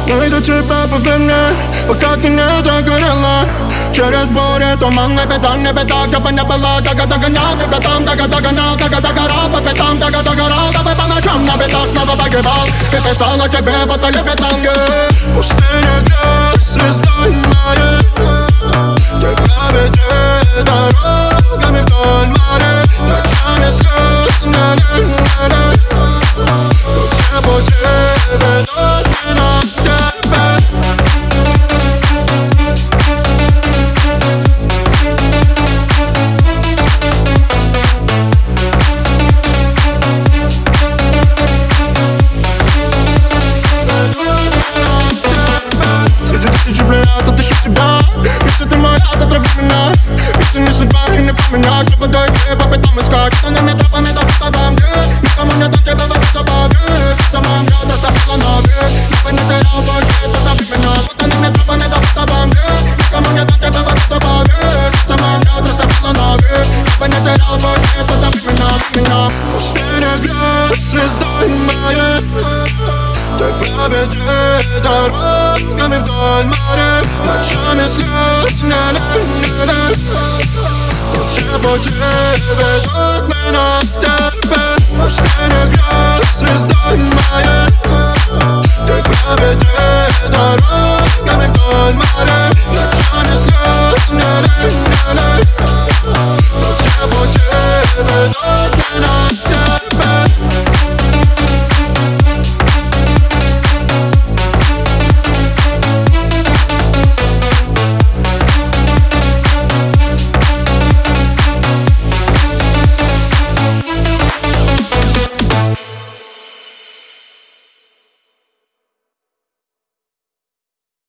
Найду тебя, поверь мне, пока ты не догорела. Через бурю туманный бетон, не беда, как бы не было. Дага догонял тебя там, дага догонял, дага догорал по пятам, дага догорал, дабы по ночам на бедах снова погибал. И писал о тебе в отеле бетанге. Пустыня, грязь, звездой моей. Ты проведи дорогами вдоль моря. Ночами слез, на-на-на-на. Тут все пути ведут меня к тебе. Среди тысячи взглядов отыщу тебя. Если ты моя, то трави меня. Если не судьба и не поменять, все подойти по пятам искать. Тонными тропами до пустого мира. Никому не дам тебе воды добавить. Сама мне доставила навек. Я бы не терял больше, позови меня. Тонными тропами до пустого мира. Никому не дам тебе воды добавить. Сама мне доставила навек. Я бы не терял больше, позови меня. Пустыня, грязь, звездой моей. Ты проведи дорогами вдоль моря. Ночами слез, на-на-на-на. Тут все пути ведут меня к тебе. Пустыня, грязь, звездой моей.